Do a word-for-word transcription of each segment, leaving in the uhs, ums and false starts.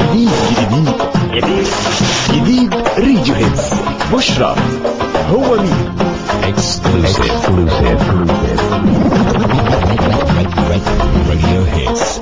جديد جديد جديد جديد راديو هيتس بشرى. هو مين؟ Exclusive Radio Hits.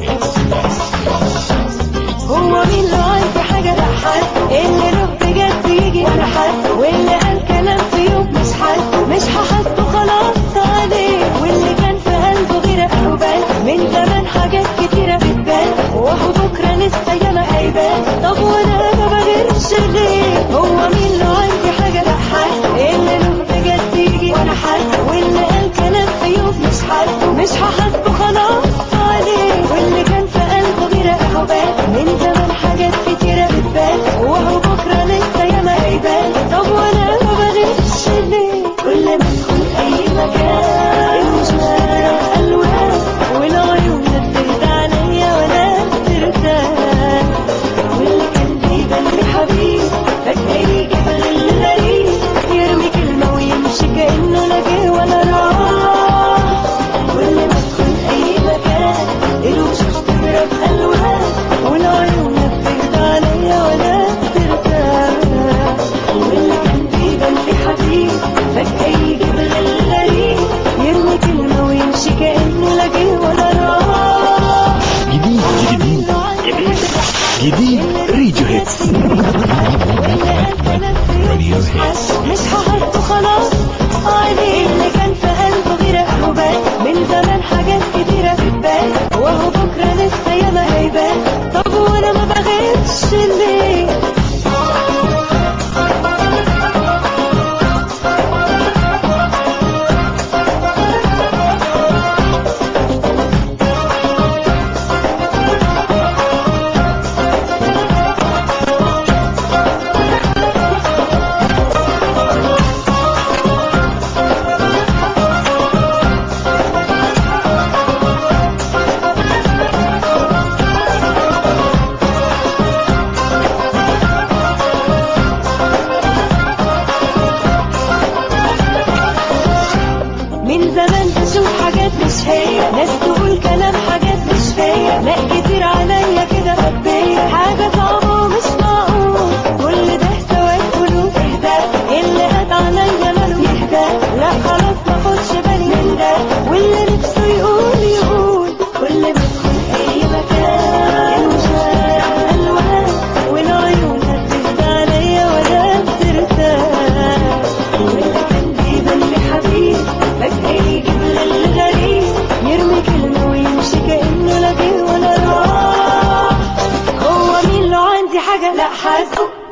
هو مين لو عندي حاجة لحد اللي له بجد يجي ولا حد واللي قال كلام في يوم مش حد مش هحاسبه خلاص عليه واللي كان في قلبه غير أهوبان من زمان حاجات كتيرة بتبان وهو بكرة لسه ياما هيبان. طب وانا ما بغيرش ليه؟ هو مين لو عندي حاجة لحد اللي له بجد يجي ولا حد واللي قال كلام في يوم مش حد مش هحاسبه خلاص عليه واللي كان في قلبه غير أهوبان من زمان حاجات كتيرة بتبان وهو بكرة لسه ياما هيبان. طب وانا ما بغيرش ليه؟ كل ما ادخل اي مكان المشاعر الوان والعيون بتهدى عليا وانا بترتاح واللي كان بيبان لي حبيب فجأة يجي بغل غريب يرمي كلمة ويمشي كأنه لا جه ولا راح. كل ما ادخل اي مكان الوشوش تضرب الوان والعيون بتهدى عليا وانا بترتاح واللي كان بيبان لي حبيب فجأة يجي بغل غريب يرمي كلمة ويمشي كأنه لا جه ولا راح. جديد جديد جديد جديد راديو هيتس. راديو هيتس مش هحطه خلاص عليه اللي كان في قلبه غير أهوبان من زمان حاجات كتيرة بتبان وهو بكرة لسه ياما هيبان. طب وانا ما بغيرش ليه؟ من زمان بشوف حاجات مش هي ناس تقول كلام حاجات مش فيا لا كتير عليا كده مخبية حاجة صعبة ومش معقول كل ده سواد قلوب اهدى اللي هات عليا ماله يهدى لا خلاص ماخدش بالي من ده واللي نفسه يقول يقول. كل ما ادخل اي مكان المشاعر الوان والعيون هتهدى عليا وانا بترتاح واللي كان بيبان لي حبيب فجأة يجي بغل غريب يرمي كلمة ويمشي كأنه لا جه ولا راح. هو مين لو عندي حاجة لا حاسه